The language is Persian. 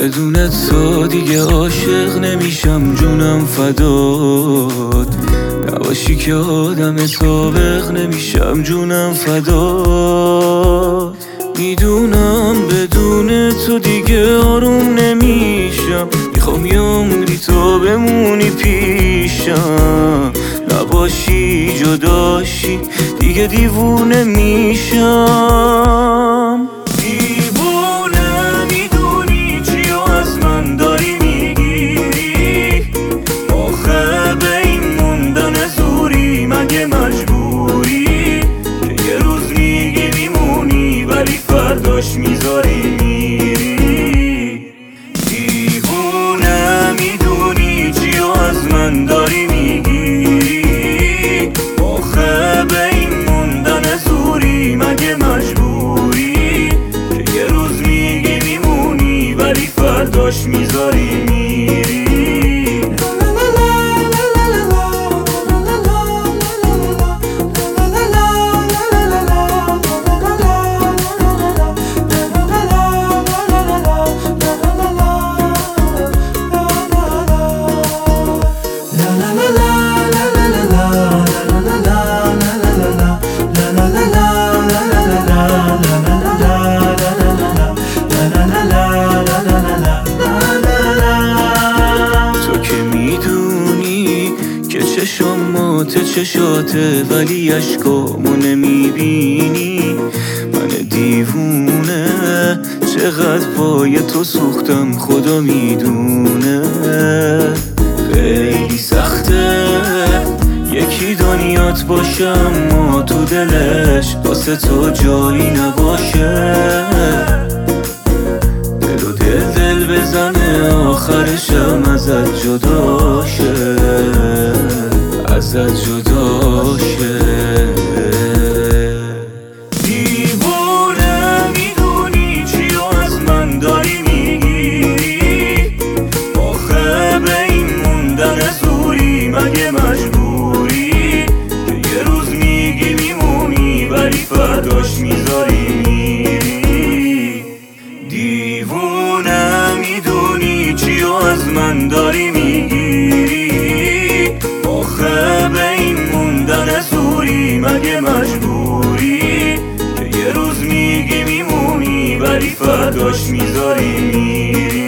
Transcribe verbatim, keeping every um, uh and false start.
بدون تو دیگه عاشق نمیشم، جونم فدات نباشی که آدم سابق نمیشم، جونم فدات. میدونم بدون تو دیگه آروم نمیشم، میخوام یه عمری تو بمونی پیشم، نباشی جداشی دیگه دیوونه میشم. دیوونه میدونی چی از من داری میگیری، آخه به این موندن زوری مگه مجبوری که یه روز میگی میمونی ولی فرداش میذاری میری. دیوونه میدونی چی از من داری میگیری، آخه به این موندن زوری مگه مجبوری که یه روز میگی میمونی ولی فرداش میذاری میری. چشمات چشاته ولی اشکامو نمیبینی، من دیوونه چقدر پای تو سوختم خدا میدونه. خیلی سخته یکی دنیات باشه اما تو دلش واسه تو جایی نباشه، دل و دل دل بزنه آخرشم ازت جدا شه، ازت جدا شه. دیوونه میدونی چی از من داری میگیری، آخه به این موندن زوری مگه مجبوری که یه روز میگی میمونی ولی فرداش میذاری میری. دیوونه میدونی چی از من داری میگیری، آخه به این موندن زوری مگه مجبوری که یه روز میگی میمونی ولی فرداش میذاری میری.